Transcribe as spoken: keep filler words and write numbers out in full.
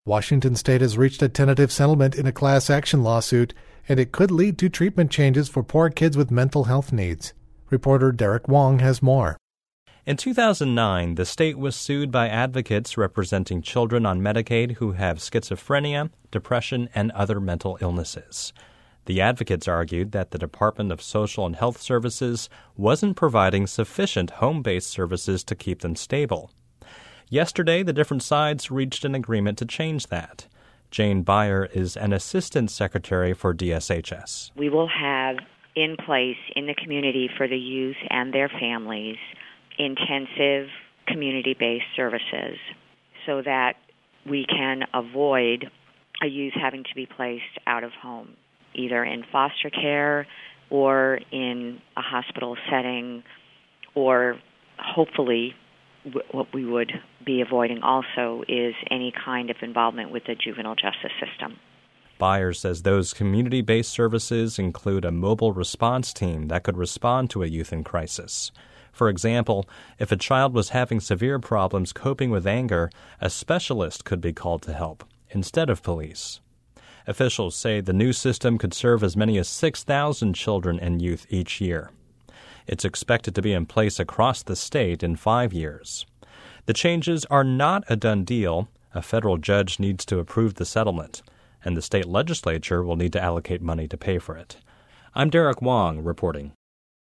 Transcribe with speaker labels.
Speaker 1: Washington State has reached a tentative settlement in a class action lawsuit, and it could lead to treatment changes for poor kids with mental health needs. Reporter Derek Wong has more.
Speaker 2: In two thousand nine, the state was sued by advocates representing children on Medicaid who have schizophrenia, depression, and other mental illnesses. The advocates argued that the Department of Social and Health Services wasn't providing sufficient home-based services to keep them stable. Yesterday, the different sides reached an agreement to change that. Jane Beyer is an assistant secretary for D S H S.
Speaker 3: We will have in place in the community for the youth and their families intensive community-based services so that we can avoid a youth having to be placed out of home, either in foster care or in a hospital setting, or hopefully what we would be avoiding also is any kind of involvement with the juvenile justice system.
Speaker 2: Beyer says those community-based services include a mobile response team that could respond to a youth in crisis. For example, if a child was having severe problems coping with anger, a specialist could be called to help, instead of police. Officials say the new system could serve as many as six thousand children and youth each year. It's expected to be in place across the state in five years. The changes are not a done deal. A federal judge needs to approve the settlement, and the state legislature will need to allocate money to pay for it. I'm Derek Wong reporting.